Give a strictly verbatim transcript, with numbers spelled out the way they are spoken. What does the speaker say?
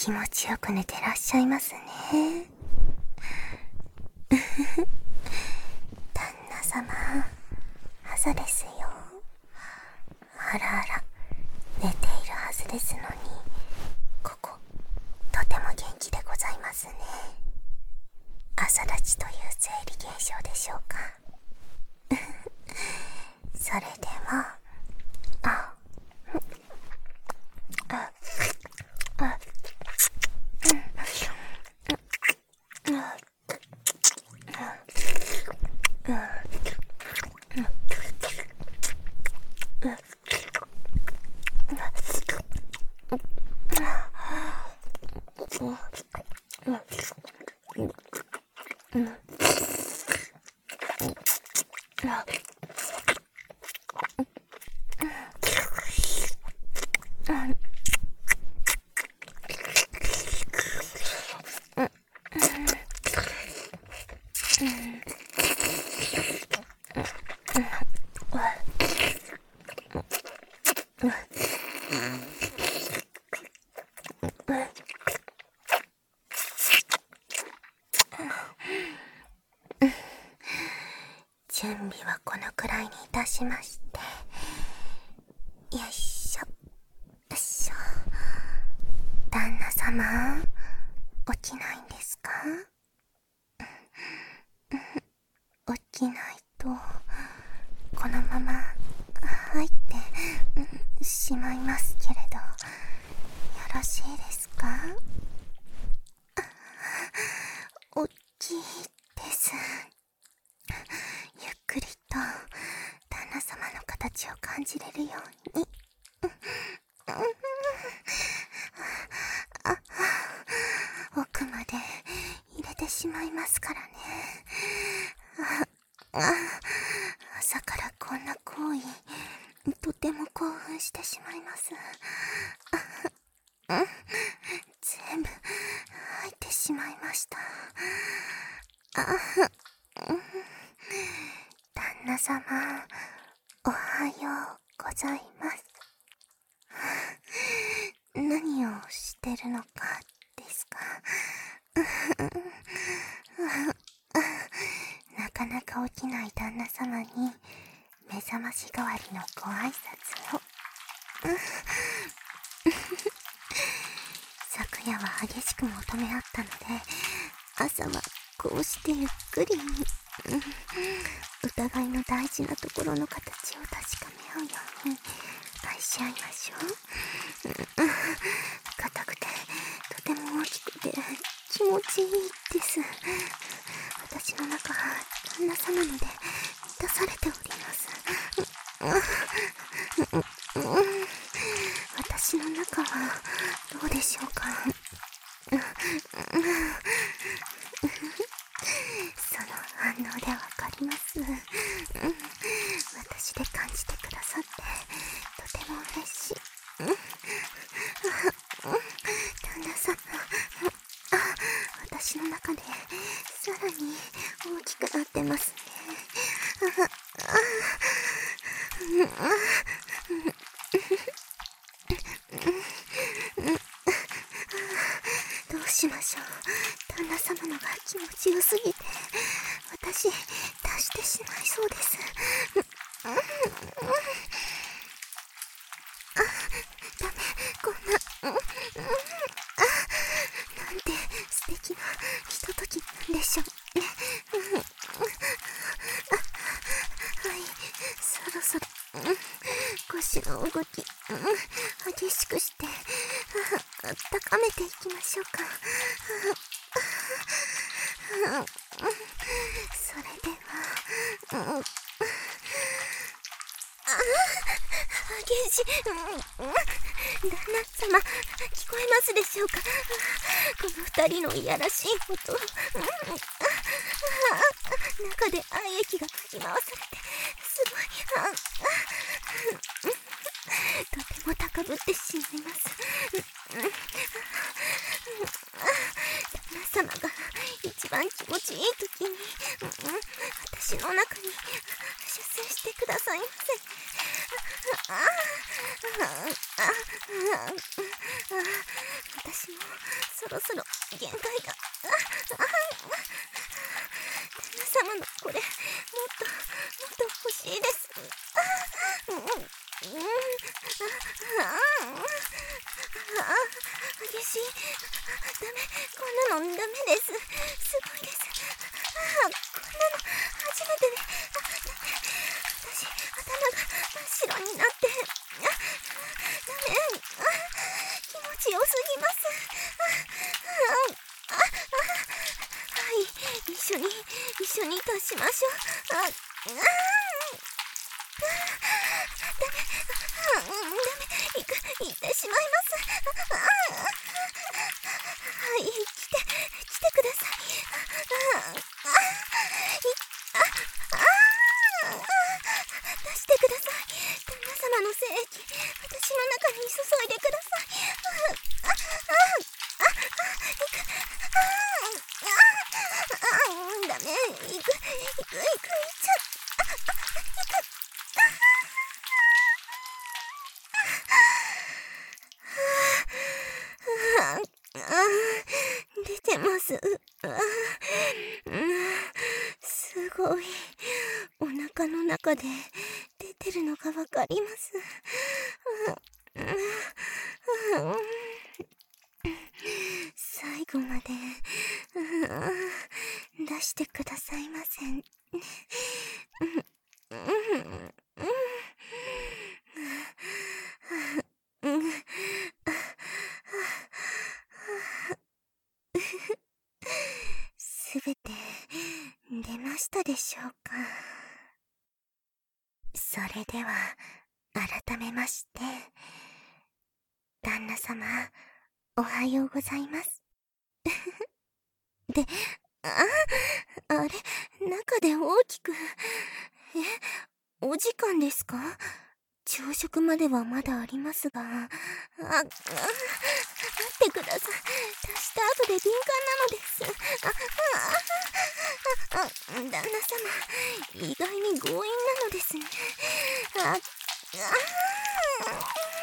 気持ちよく寝てらっしゃいますね。旦那様、朝ですよ。あらあら、寝ているはずですのに、ここ、とても元気でございますね。朝立ちという生理現象でしょうか。それでは、あ、あ、あ、準備はこのくらいにいたしまして、よいしょ、よいしょ。旦那様、起きないんですか？起きないと、このまま入ってしまいますけれど、よろしいですか？大きいです。ゆっくりと旦那様の形を感じれるように。あ、奥まで入れてしまいますからね。ああ、朝からこんな行為、とても興奮してしまいます。全部入ってしまいました。あ、旦那様、おはようございます。何をしてるのかですか？なかなか起きない旦那様に目覚まし代わりのご挨拶を。昨夜は激しく求め合ったので、朝はこうしてゆっくりに、お互いの大事なところの形を確かめ合うように愛し合いましょう。硬くてとても大きくて気持ちいいです。私の中は旦那様ので満たされております。私の中はどうでしょうか。その反応でわかります。私で感じてくださってとても嬉しい。旦那様、私の中でさらに大きくなってますね。どうしましょう。旦那様のが気持ちよすぎて、私、出してしまいそうです。あ、ダメ、こんな、なんて素敵なひとときなんでしょうね。はい、そろそろ、腰の動き、激しくして、温めていきましょうか。それでは、激しい、旦那様、聞こえますでしょうか。この二人のいやらしい音、中で愛液がかき回されて、すごい、とても高ぶってしまいます。旦那様が一番気持ちいい時に、私の中に出生してくださいませ。私私もそろそろ限界が。ああ旦那様のこれもっともっと欲しいです。あうんうんあああ激しい。ダメ、こんなのダメです。すごいです。あこんなの初めてで、あダメ、私頭が真っ白になって、あダメ、あ気持ちよすぎます。ああああはい一緒に一緒に達しましょう。ああダメ、あダメ、いく行ってしまいます。ああはい来て来てください。ああいああ出してください。旦那様の精液私の中に注いでください。ああああいくあああダメ、いくいくいくいっちゃああいくああ出てます。あすごいお腹の中で出てるのがわかります。最後まで出してくださいません。すべて出ましたでしょうか。それでは改めまして旦那様おはようございます。で、あ、あれ、中で大きく、え、お時間ですか？朝食まではまだありますが、あ、あ、待ってください。足した後で敏感なのです。あ、あ、あ、あ、旦那様、意外に強引なのですね。あ、あ、